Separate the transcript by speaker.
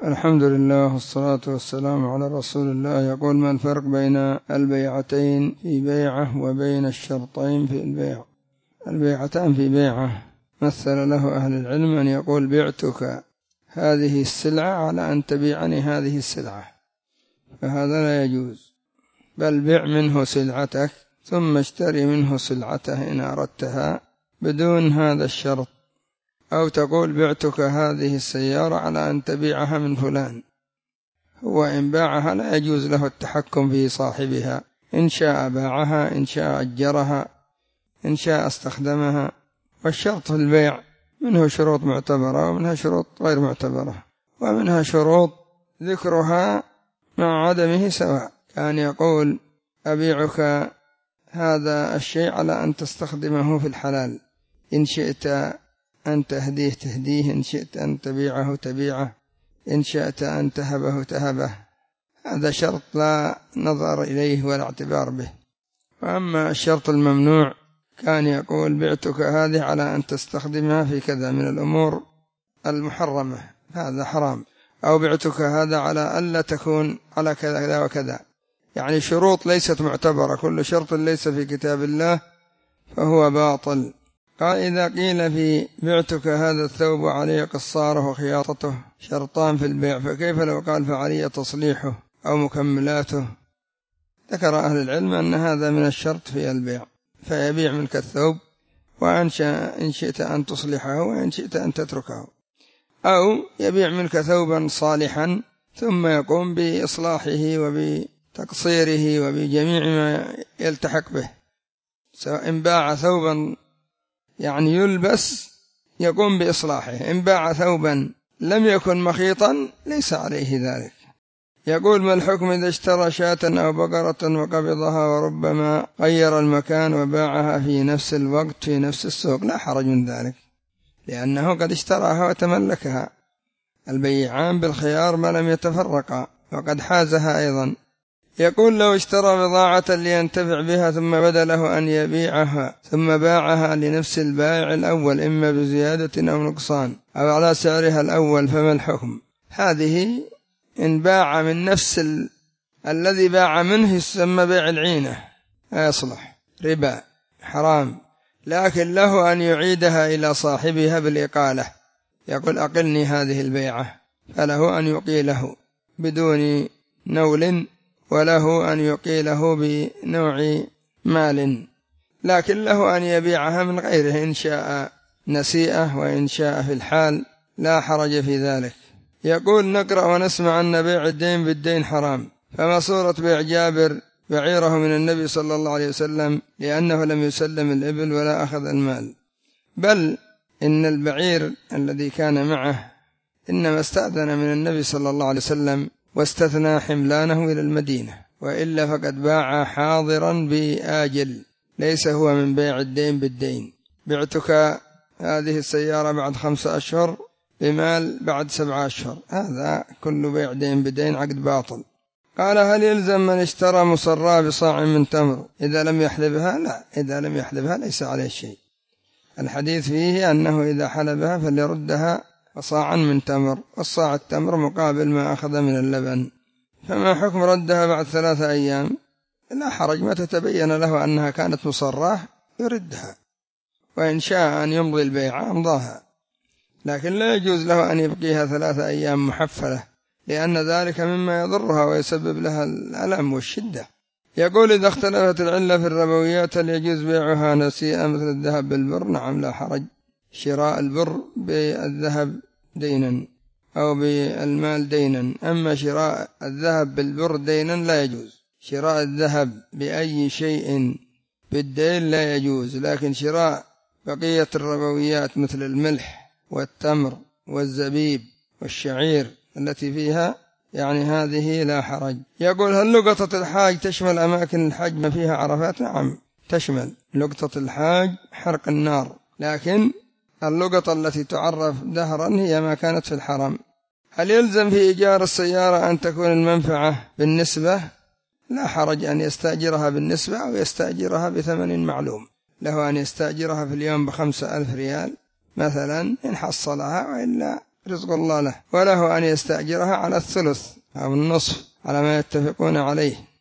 Speaker 1: الحمد لله والصلاة والسلام على رسول الله. يقول: ما الفرق بين البيعتين في بيعة وبين الشرطين في البيع؟ البيعتان في بيعة مثل له أهل العلم أن يقول: بعتك هذه السلعة على أن تبيعني هذه السلعة، فهذا لا يجوز، بل بع منه سلعتك ثم اشتري منه سلعته إن أردتها بدون هذا الشرط. أو تقول: بعتك هذه السيارة على أن تبيعها من فلان، هو إن باعها لا يجوز له التحكم في صاحبها، إن شاء باعها، إن شاء أجرها، إن شاء استخدمها. والشرط في البيع منه شروط معتبرة ومنها شروط غير معتبرة، ومنها شروط ذكرها مع عدمه سواء، كان يقول: أبيعك هذا الشيء على أن تستخدمه في الحلال، إن شئت أن تهديه تهديه، إن شئت أن تبيعه تبيعه، إن شئت أن تهبه تهبه. هذا شرط لا نظر إليه ولا اعتبار به. وأما الشرط الممنوع كان يقول: بعتك هذه على أن تستخدمها في كذا من الأمور المحرمة، هذا حرام. أو بعتك هذا على ألا تكون على كذا وكذا، يعني شروط ليست معتبرة، كل شرط ليس في كتاب الله فهو باطل. قال: إذا قيل في بعتك هذا الثوب عليه قصاره وخياطته شرطان في البيع، فكيف لو قال فعلي تصليحه أو مكملاته؟ ذكر أهل العلم أن هذا من الشرط في البيع، فيبيع منك الثوب وإن شئت أن تصلحه وإن شئت أن تتركه، أو يبيع منك ثوبا صالحا ثم يقوم بإصلاحه وبتقصيره وبجميع ما يلتحق به. سواء إن باع ثوبا يعني يلبس يقوم بإصلاحه، إن باع ثوبا لم يكن مخيطا ليس عليه ذلك. يقول: ما الحكم إذا اشترى شاة أو بقرة وقبضها وربما غير المكان وباعها في نفس الوقت في نفس السوق؟ لا حرج من ذلك، لأنه قد اشتراها وتملكها، البيعان بالخيار ما لم يتفرقا، وقد حازها أيضا. يقول: لو اشترى بضاعة لينتفع بها ثم بدا له أن يبيعها ثم باعها لنفس البائع الأول إما بزيادة أو نقصان أو على سعرها الأول، فما الحكم؟ هذه إن باع من نفس الذي باع منه يسمى بيع العينة، لا يصلح، ربا حرام. لكن له أن يعيدها إلى صاحبها بالإقالة، يقول: أقلني هذه البيعة، فله أن يقيله بدون نول، وله أن يقيله بنوع مال، لكن له أن يبيعها من غيره إن شاء نسيئة وإن شاء في الحال، لا حرج في ذلك. يقول: نقرأ ونسمع أن بيع الدين بالدين حرام، فما صورة بيع جابر بعيره من النبي صلى الله عليه وسلم لأنه لم يسلم الإبل ولا أخذ المال؟ بل إن البعير الذي كان معه إنما استأذن من النبي صلى الله عليه وسلم واستثنى حملانه إلى المدينة، وإلا فقد باع حاضرا بآجل، ليس هو من بيع الدين بالدين. بعتك هذه السيارة بعد 5 أشهر بمال بعد 7 أشهر، هذا كل بيع دين بدين عقد باطل. قال: هل يلزم من اشترى مصراه بصاع من تمر إذا لم يحلبها؟ لا، إذا لم يحلبها ليس عليه شيء. الحديث فيه أنه إذا حلبها فليردها صاعا من تمر، والصاع التمر مقابل ما أخذ من اللبن. فما حكم ردها بعد 3 أيام؟ لا حرج، ما تتبين له أنها كانت مصراه يردها، وإن شاء أن يمضي البيع أمضاها، لكن لا يجوز له أن يبقيها 3 أيام محفلة، لأن ذلك مما يضرها ويسبب لها الألم والشدة. يقول: إذا اختلفت العلة في الربويات هل يجوز بيعها نسيئة مثل الذهب بالبر؟ نعم، لا حرج، شراء البر بالذهب دينا أو بالمال دينا. أما شراء الذهب بالبر دينا لا يجوز، شراء الذهب بأي شيء بالدين لا يجوز، لكن شراء بقية الربويات مثل الملح والتمر والزبيب والشعير التي فيها يعني هذه لا حرج. يقول: هل لقطة الحاج تشمل أماكن الحج ما فيها عرفات؟ نعم تشمل، لقطة الحاج حرق النار، لكن اللقطة التي تعرف دهرا هي ما كانت في الحرم. هل يلزم في إيجار السيارة أن تكون المنفعة بالنسبة؟ لا حرج أن يستأجرها بالنسبة أو يستأجرها بثمن معلوم، له أن يستأجرها في اليوم ب5,000 ريال مثلا إن حصلها، وإلا رزق الله له، وله أن يستأجرها على الثلث أو النصف على ما يتفقون عليه.